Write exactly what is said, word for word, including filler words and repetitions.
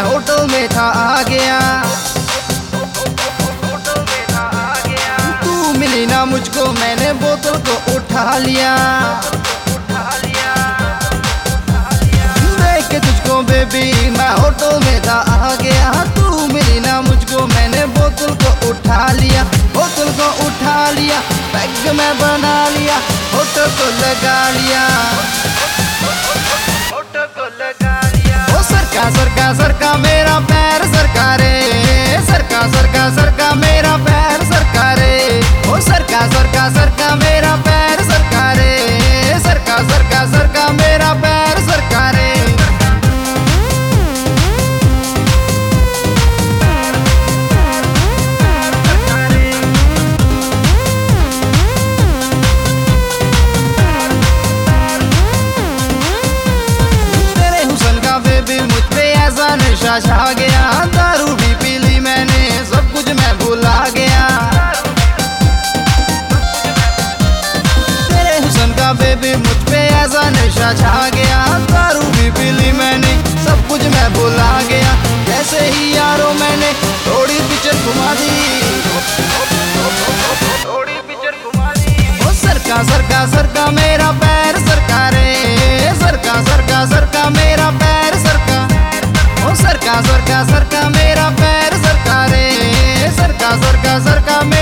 मैं होटल में था आ गया। तू मिली ना मुझको, मैंने बोतल को उठा लिया। देख के तुझको बेबी मैं होटल में था आ गया। तू मिली ना मुझको, मैंने बोतल को उठा लिया। बोतल को उठा लिया, पैग में बना लिया, होटल को लगा लिया। होटल को लगा लिया। ओ सरका सरका सरका मेरा पैर सरका रे, सरका सरका सरका मेरा पैर सरका रे। ओ सरका सरका सरका मेरा पैर सरका रे, सरका सरका सरका मेरा पैर सरका रे। नशा छा गया, दारू भी पी ली मैंने, सब कुछ मैं भुला गया। तेरे हुस्न का बेबी मुझ पे ऐसा नशा छा गया। दारू भी पी ली मैंने, सब कुछ मैं भुला गया। जैसे ही यारों मैंने थोड़ी पिक्चर घुमा दी, थोड़ी पिक्चर घुमा दी। ओ सरका सरका सरका मेरा पैर सरका रे, सरका सरका सरका मेरा पैर सरका। ओ सरका सरका सरका मेरा पैर सरका रे, सरका सरका सरका मेरा